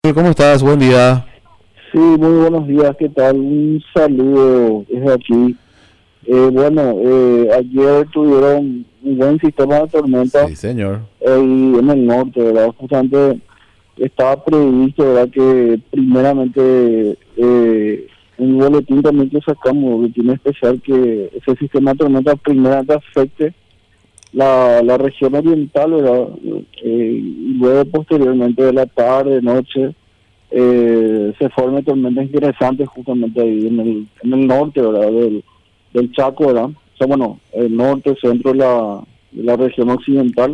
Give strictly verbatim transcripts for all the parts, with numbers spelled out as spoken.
¿Cómo estás? Buen día. Sí, muy buenos días, ¿qué tal? Un saludo desde aquí. Eh, bueno, eh, ayer tuvieron un buen sistema de tormenta Sí, señor. eh, en el norte, ¿verdad? Justamente estaba previsto, ¿verdad? Que primeramente eh, un boletín también que sacamos, boletín especial, que ese sistema de tormenta primeramente afecte la, la región oriental, ¿verdad? Eh, y luego posteriormente de la tarde, noche, eh, se forme tormentas interesantes justamente ahí en el, en el norte, ¿verdad? Del, del Chaco, ¿verdad? O sea, bueno, el norte, centro de la, de la región occidental.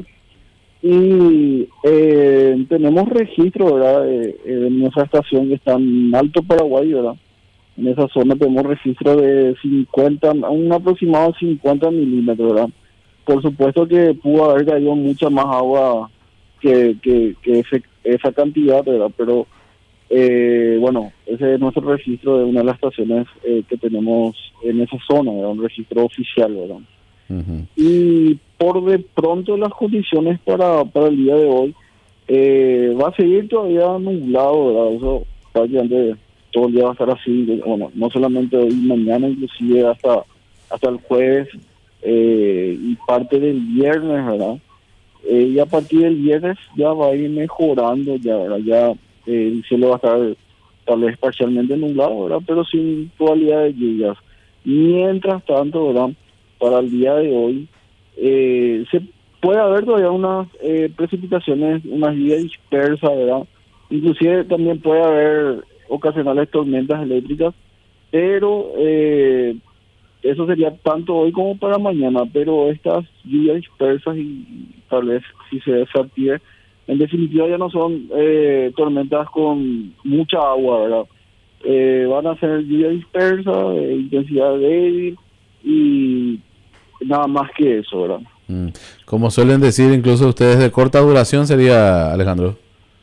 Y eh, tenemos registro, ¿verdad? Eh, eh, en nuestra estación que está en Alto Paraguay, ¿verdad? En esa zona tenemos registro de cincuenta, un aproximado de cincuenta milímetros, ¿verdad? Por supuesto que pudo haber caído mucha más agua que, que, que ese, esa cantidad, ¿verdad? Pero eh, bueno, ese es nuestro registro de una de las estaciones eh, que tenemos en esa zona, ¿verdad? Un registro oficial, ¿verdad? Ujú. Y por de pronto las condiciones para, para el día de hoy eh, va a seguir todavía nublado, ¿verdad? Eso prácticamente todo el día va a estar así, bueno, no solamente hoy y mañana, inclusive hasta, hasta el jueves eh, y parte del viernes, ¿verdad? Eh, y a partir del viernes ya va a ir mejorando, ya, ¿verdad? Ya eh, el cielo va a estar tal vez parcialmente nublado, ¿verdad? Pero sin probabilidad de lluvias. Mientras tanto, ¿verdad? Para el día de hoy, eh, se puede haber todavía unas eh, precipitaciones, unas lluvias dispersas, ¿verdad? Inclusive también puede haber ocasionales tormentas eléctricas, pero eh, eso sería tanto hoy como para mañana, pero estas lluvias dispersas y tal vez si se desactive, en definitiva ya no son eh, tormentas con mucha agua, ¿verdad? Eh, van a ser lluvias dispersas, de intensidad débil y nada más que eso, ¿verdad? Mm. Como suelen decir incluso ustedes, de corta duración sería, Alejandro.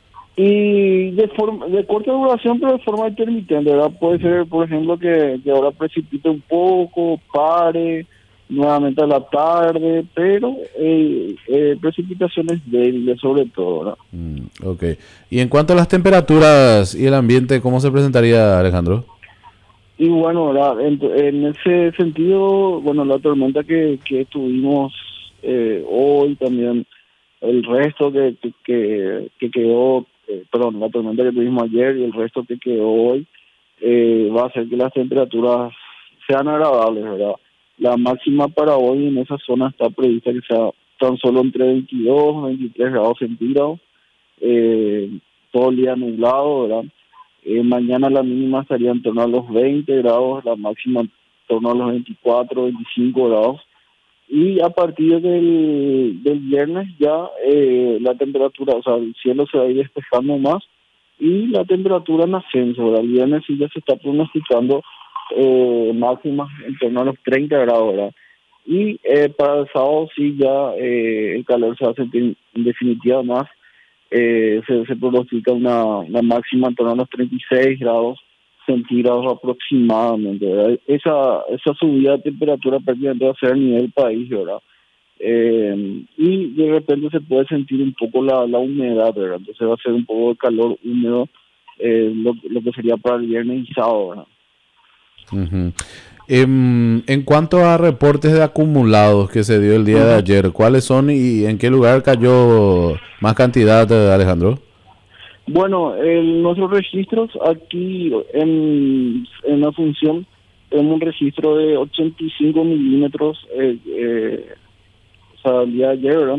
Y de forma de corta duración, pero de forma intermitente, ¿verdad? Puede ser, por ejemplo, que, que ahora precipite un poco, pare nuevamente a la tarde, pero eh, eh, precipitaciones débiles sobre todo, ¿verdad? Mm, ok. Y en cuanto a las temperaturas y el ambiente, ¿cómo se presentaría, Alejandro? Y bueno, ¿verdad? En, en ese sentido, bueno, la tormenta que, que tuvimos eh, hoy también, el resto que, que, que, que quedó, eh, perdón, la tormenta que tuvimos ayer y el resto que quedó hoy, eh, va a hacer que las temperaturas sean agradables, ¿verdad? La máxima para hoy en esa zona está prevista que sea tan solo entre veintidós, veintitrés grados centígrados, eh, todo el día nublado, ¿verdad? Eh, mañana la mínima estaría en torno a los veinte grados, la máxima en torno a los veinticuatro, veinticinco grados. Y a partir del, del viernes ya eh, la temperatura, o sea, el cielo se va a ir despejando más y la temperatura en ascenso, ¿verdad? El viernes sí ya se está pronosticando eh, máximas en torno a los treinta grados, ¿verdad? Y eh, para el sábado sí ya eh, el calor se va a sentir en definitiva más. Eh, se, se pronostica una, una máxima en torno a los treinta y seis grados centígrados aproximadamente, ¿verdad? Esa, esa subida de temperatura prácticamente va a ser a nivel país, ¿verdad? Eh, y de repente se puede sentir un poco la, la humedad, ¿verdad? Entonces va a ser un poco de calor húmedo, eh, lo, lo que sería para el viernes y sábado, ¿verdad? Ujú. Em, en cuanto a reportes de acumulados que se dio el día de Ujú. ayer, ¿cuáles son y en qué lugar cayó más cantidad, eh, Alejandro? Bueno, en nuestros registros aquí en, en Asunción tenemos un registro de ochenta y cinco milímetros, eh, eh, o sea, el día de ayer, ¿verdad?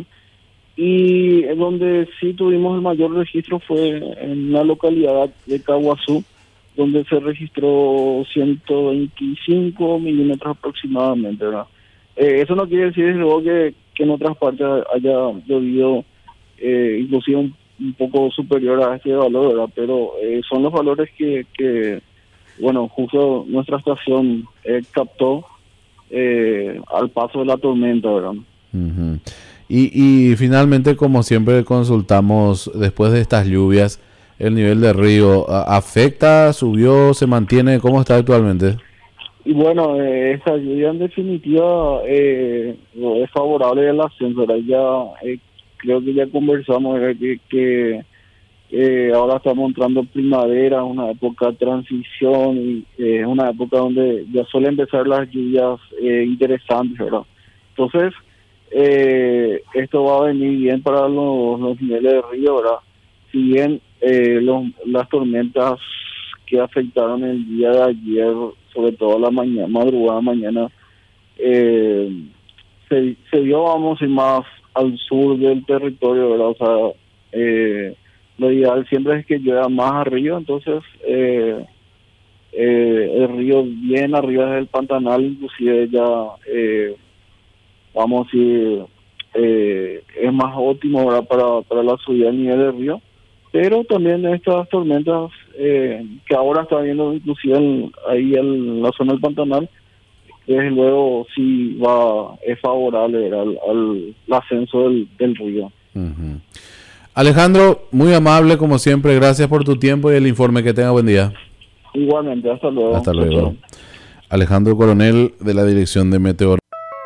Y en donde sí tuvimos el mayor registro fue en la localidad de Caguazú, donde se registró ciento veinticinco milímetros aproximadamente, ¿verdad? Eh, eso no quiere decir, desde luego, que, que en otras partes haya llovido eh, inclusive un, un poco superior a este valor, ¿verdad? Pero eh, son los valores que, que, bueno, justo nuestra estación eh, captó eh, al paso de la tormenta, ¿verdad? Ujú. Y, y finalmente, como siempre consultamos después de estas lluvias, el nivel del río, ¿a- ¿afecta, subió, se mantiene? ¿Cómo está actualmente? Y bueno, eh, esa lluvia en definitiva eh, es favorable al ascenso, ¿verdad? Ya eh, creo que ya conversamos, ¿verdad? que, que Eh, ahora estamos entrando en primavera, una época de transición y es eh, una época donde ya suelen empezar las lluvias eh, interesantes, ¿verdad? Entonces, eh, esto va a venir bien para los, los niveles de río, ¿verdad? Si bien eh, los, las tormentas que afectaron el día de ayer, sobre todo la mañana, madrugada mañana, eh, se, se vio, vamos a ir más al sur del territorio, ¿verdad? O sea, eh, lo ideal siempre es que llueva más arriba, entonces eh, eh, el río bien arriba del Pantanal, inclusive ya, eh, vamos a decir, eh, es más óptimo, ¿verdad? para para la subida del nivel del río, pero también estas tormentas eh, que ahora está viendo inclusive en, ahí en la zona del Pantanal, desde luego sí va, es favorable al, al, al ascenso del, del río. Uh-huh. Alejandro, muy amable como siempre, gracias por tu tiempo y el informe, que tenga buen día. Igualmente, hasta luego. Hasta luego. Alejandro Coronel, de la Dirección de Meteorología.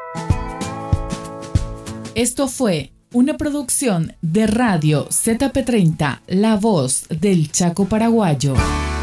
Esto fue una producción de Radio Z P treinta, La Voz del Chaco Paraguayo.